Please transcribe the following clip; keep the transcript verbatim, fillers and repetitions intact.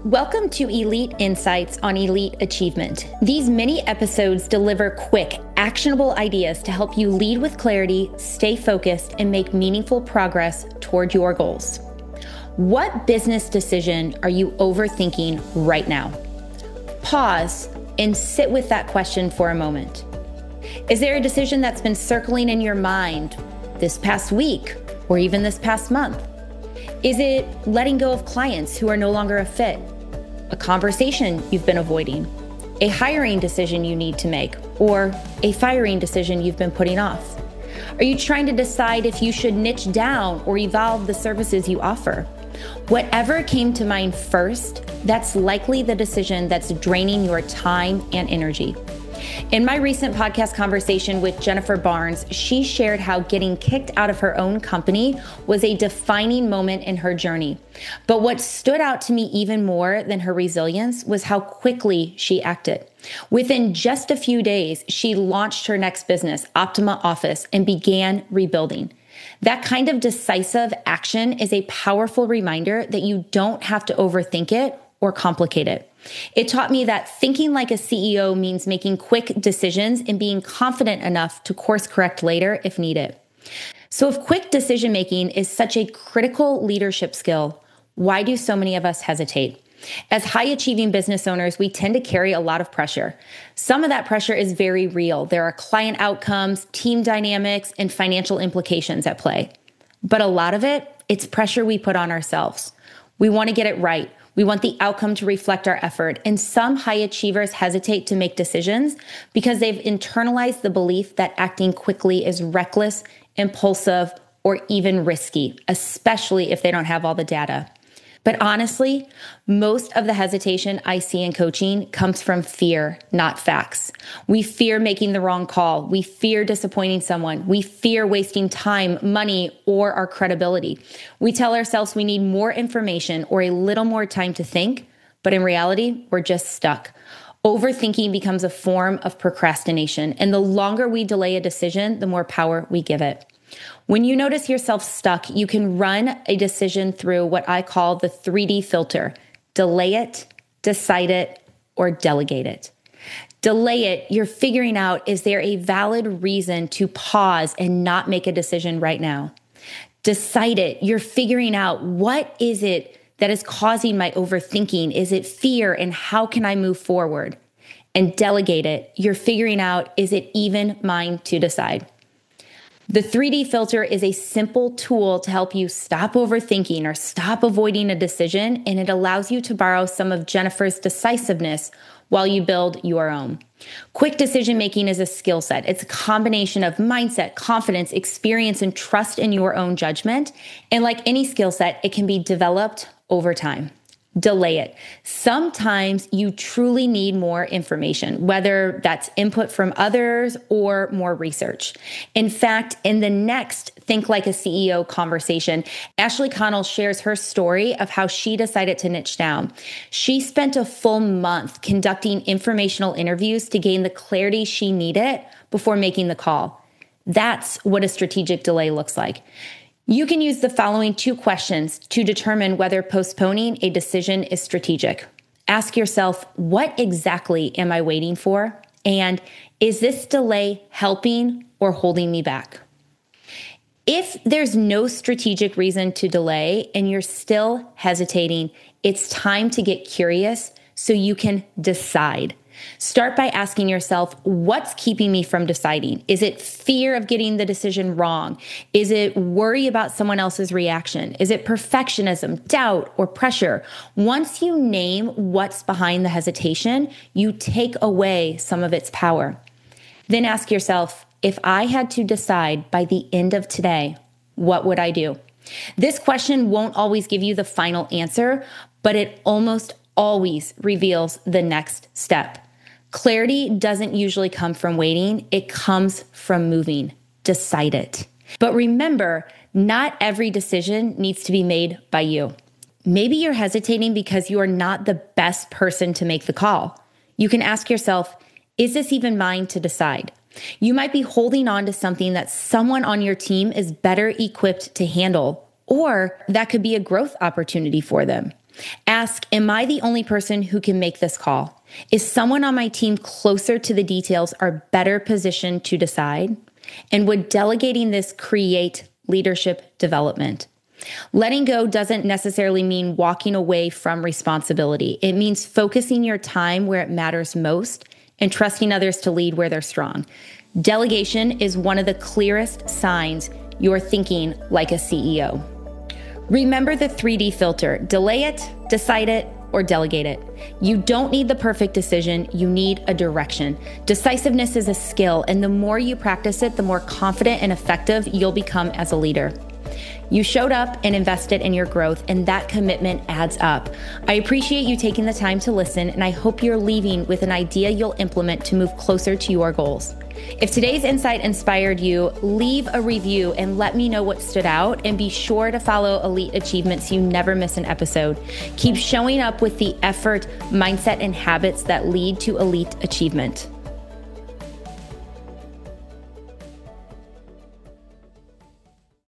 Welcome to Elite Insights on Elite Achievement. These mini episodes deliver quick, actionable ideas to help you lead with clarity, stay focused, and make meaningful progress toward your goals. What business decision are you overthinking right now? Pause and sit with that question for a moment. Is there a decision that's been circling in your mind this past week or even this past month? Is it letting go of clients who are no longer a fit? A conversation you've been avoiding? A hiring decision you need to make? Or a firing decision you've been putting off? Are you trying to decide if you should niche down or evolve the services you offer? Whatever came to mind first, that's likely the decision that's draining your time and energy. In my recent podcast conversation with Jennifer Barnes, she shared how getting kicked out of her own company was a defining moment in her journey. But what stood out to me even more than her resilience was how quickly she acted. Within just a few days, she launched her next business, Optima Office, and began rebuilding. That kind of decisive action is a powerful reminder that you don't have to overthink it or complicate it. It taught me that thinking like a C E O means making quick decisions and being confident enough to course correct later if needed. So if quick decision making is such a critical leadership skill, why do so many of us hesitate? As high achieving business owners, we tend to carry a lot of pressure. Some of that pressure is very real. There are client outcomes, team dynamics, and financial implications at play. But a lot of it, it's pressure we put on ourselves. We want to get it right. We want the outcome to reflect our effort. And some high achievers hesitate to make decisions because they've internalized the belief that acting quickly is reckless, impulsive, or even risky, especially if they don't have all the data. But honestly, most of the hesitation I see in coaching comes from fear, not facts. We fear making the wrong call. We fear disappointing someone. We fear wasting time, money, or our credibility. We tell ourselves we need more information or a little more time to think, but in reality, we're just stuck. Overthinking becomes a form of procrastination, and the longer we delay a decision, the more power we give it. When you notice yourself stuck, you can run a decision through what I call the three D filter. Delay it, decide it, or delegate it. Delay it, you're figuring out, is there a valid reason to pause and not make a decision right now? Decide it, you're figuring out, what is it that is causing my overthinking? Is it fear, and how can I move forward? And delegate it, you're figuring out, is it even mine to decide? The three D filter is a simple tool to help you stop overthinking or stop avoiding a decision, and it allows you to borrow some of Jennifer's decisiveness while you build your own. Quick decision making is a skill set. It's a combination of mindset, confidence, experience, and trust in your own judgment. And like any skill set, it can be developed over time. Delay it. Sometimes you truly need more information, whether that's input from others or more research. In fact, in the next Think Like a C E O conversation, Ashley Connell shares her story of how she decided to niche down. She spent a full month conducting informational interviews to gain the clarity she needed before making the call. That's what a strategic delay looks like. You can use the following two questions to determine whether postponing a decision is strategic. Ask yourself, what exactly am I waiting for? And is this delay helping or holding me back? If there's no strategic reason to delay and you're still hesitating, it's time to get curious so you can decide. Start by asking yourself, what's keeping me from deciding? Is it fear of getting the decision wrong? Is it worry about someone else's reaction? Is it perfectionism, doubt, or pressure? Once you name what's behind the hesitation, you take away some of its power. Then ask yourself, if I had to decide by the end of today, what would I do? This question won't always give you the final answer, but it almost always reveals the next step. Clarity doesn't usually come from waiting. It comes from moving. Decide it. But remember, not every decision needs to be made by you. Maybe you're hesitating because you are not the best person to make the call. You can ask yourself, is this even mine to decide? You might be holding on to something that someone on your team is better equipped to handle, or that could be a growth opportunity for them. Ask, am I the only person who can make this call? Is someone on my team closer to the details or better positioned to decide? And would delegating this create leadership development? Letting go doesn't necessarily mean walking away from responsibility. It means focusing your time where it matters most and trusting others to lead where they're strong. Delegation is one of the clearest signs you're thinking like a C E O. Remember the three D filter: delay it, decide it, or delegate it. You don't need the perfect decision, you need a direction. Decisiveness is a skill, and the more you practice it, the more confident and effective you'll become as a leader. You showed up and invested in your growth, and that commitment adds up. I appreciate you taking the time to listen, and I hope you're leaving with an idea you'll implement to move closer to your goals. If today's insight inspired you, leave a review and let me know what stood out, and be sure to follow Elite Achievement so you never miss an episode. Keep showing up with the effort, mindset, and habits that lead to elite achievement.